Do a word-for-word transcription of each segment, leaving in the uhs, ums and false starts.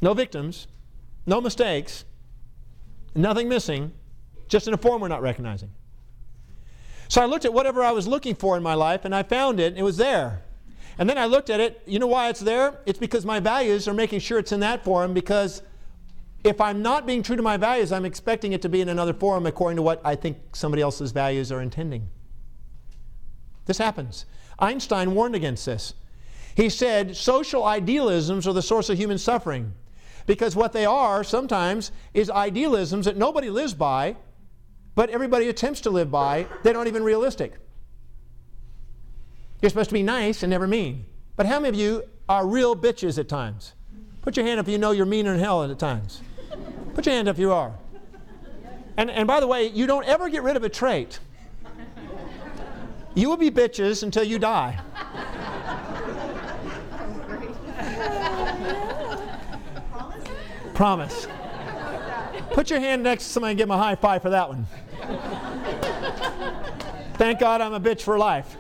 No victims, no mistakes, nothing missing, just in a form we're not recognizing. So I looked at whatever I was looking for in my life, and I found it, and it was there. And then I looked at it. You know why it's there? It's because my values are making sure it's in that form, because if I'm not being true to my values, I'm expecting it to be in another form according to what I think somebody else's values are intending. This happens. Einstein warned against this. He said social idealisms are the source of human suffering, because what they are sometimes is idealisms that nobody lives by, but everybody attempts to live by. They're not even realistic. You're supposed to be nice and never mean. But how many of you are real bitches at times? Put your hand up if you know you're meaner than hell at times. Put your hand up if you are. And, and by the way, you don't ever get rid of a trait. You will be bitches until you die. Promise. Put your hand next to somebody and give them a high five for that one. Thank God I'm a bitch for life.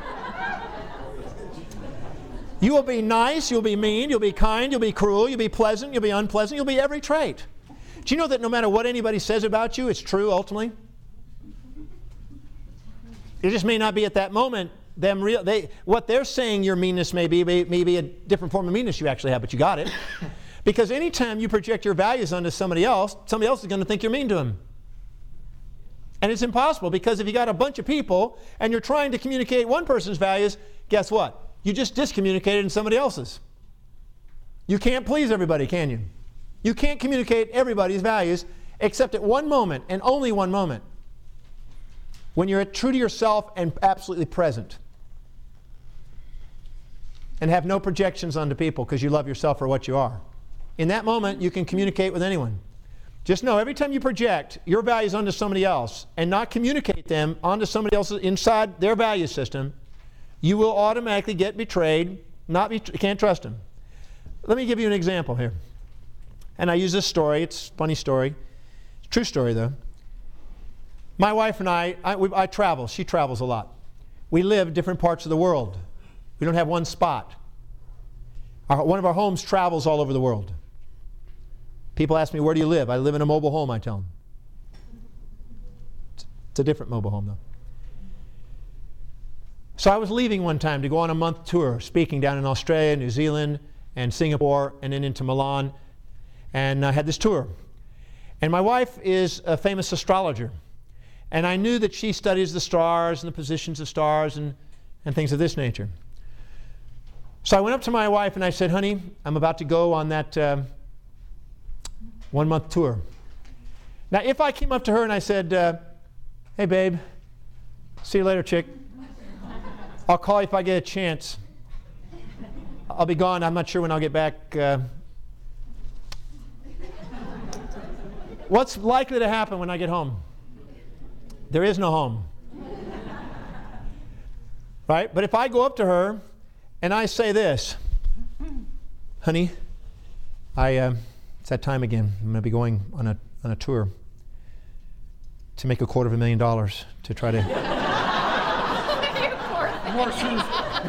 You will be nice, you'll be mean, you'll be kind, you'll be cruel, you'll be pleasant, you'll be unpleasant, you'll be every trait. Do you know that no matter what anybody says about you, it's true ultimately? It just may not be at that moment. Them real, they, what they're saying your meanness may be, may, may be a different form of meanness you actually have, but you got it. Because anytime you project your values onto somebody else, somebody else is going to think you're mean to them. And it's impossible, because if you got a bunch of people and you're trying to communicate one person's values, guess what? You just discommunicated in somebody else's. You can't please everybody, can you? You can't communicate everybody's values except at one moment, and only one moment, when you're true to yourself and absolutely present. And have no projections onto people because you love yourself for what you are. In that moment, you can communicate with anyone. Just know, every time you project your values onto somebody else and not communicate them onto somebody else inside their value system, you will automatically get betrayed, not be, can't trust them. Let me give you an example here. And I use this story. It's a funny story. It's a true story, though. My wife and I, I, we, I travel. She travels a lot. We live in different parts of the world. We don't have one spot. Our, one of our homes travels all over the world. People ask me, where do you live? I live in a mobile home, I tell them. It's, it's a different mobile home, though. So I was leaving one time to go on a month tour, speaking down in Australia, New Zealand, and Singapore, and then into Milan. And I had this tour. And my wife is a famous astrologer. And I knew that she studies the stars and the positions of stars and, and things of this nature. So I went up to my wife and I said, honey, I'm about to go on that uh, one-month tour. Now, if I came up to her and I said, uh, hey, babe, see you later, chick. I'll call you if I get a chance. I'll be gone. I'm not sure when I'll get back. Uh, what's likely to happen when I get home? There is no home. Right? But if I go up to her and I say this, honey, I, uh, it's that time again. I'm going to be going on a, on a tour to make a quarter of a million dollars to try to... More shoes.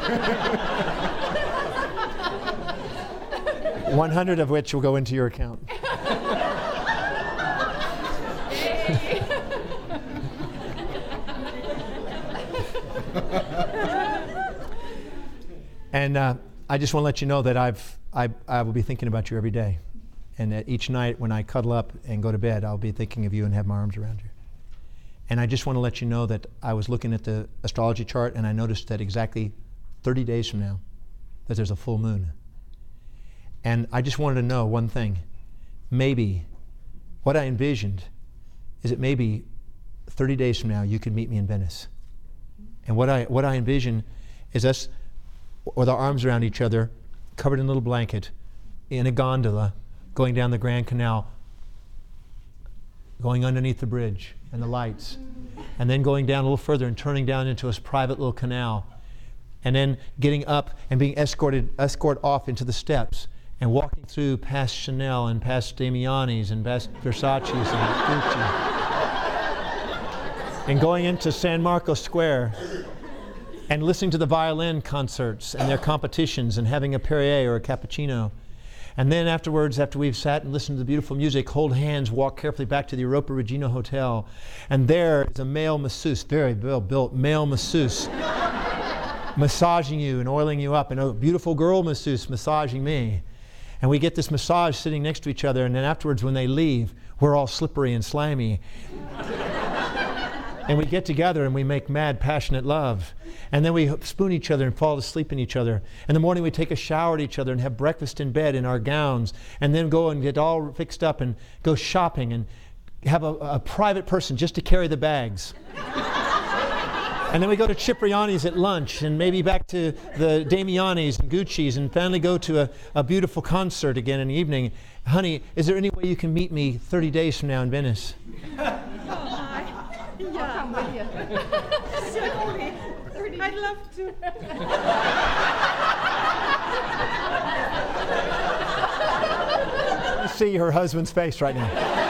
one hundred of which will go into your account. And uh, I just want to let you know that I've, I, I will be thinking about you every day. And that each night when I cuddle up and go to bed, I'll be thinking of you and have my arms around you. And I just want to let you know that I was looking at the astrology chart and I noticed that exactly thirty days from now, that there's a full moon. And I just wanted to know one thing. Maybe, what I envisioned is that maybe thirty days from now you could meet me in Venice. And what I, what I envision is us with our arms around each other, covered in a little blanket, in a gondola, going down the Grand Canal, going underneath the bridge and the lights, and then going down a little further and turning down into a private little canal, and then getting up and being escorted, escorted off into the steps, and walking through past Chanel and past Damiani's and past Versace's and Gucci, and going into San Marcos Square, and listening to the violin concerts and their competitions and having a Perrier or a cappuccino, And then afterwards, after we've sat and listened to the beautiful music, hold hands, walk carefully back to the Europa Regina Hotel. And there is a male masseuse, very well built male masseuse, massaging you and oiling you up, and a beautiful girl masseuse massaging me. And we get this massage sitting next to each other, and then afterwards when they leave, we're all slippery and slimy. And we get together and we make mad, passionate love. And then we spoon each other and fall asleep in each other. In the morning we take a shower at each other and have breakfast in bed in our gowns, and then go and get all fixed up and go shopping and have a, a private person just to carry the bags. And then we go to Cipriani's at lunch, and maybe back to the Damiani's and Gucci's, and finally go to a, a beautiful concert again in the evening. Honey, is there any way you can meet me thirty days from now in Venice? Oh, my. Yeah. I'll come with you. Certainly. I'd love to. You see her husband's face right now.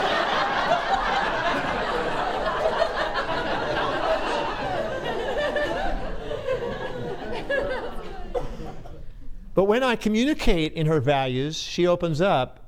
But when I communicate in her values, she opens up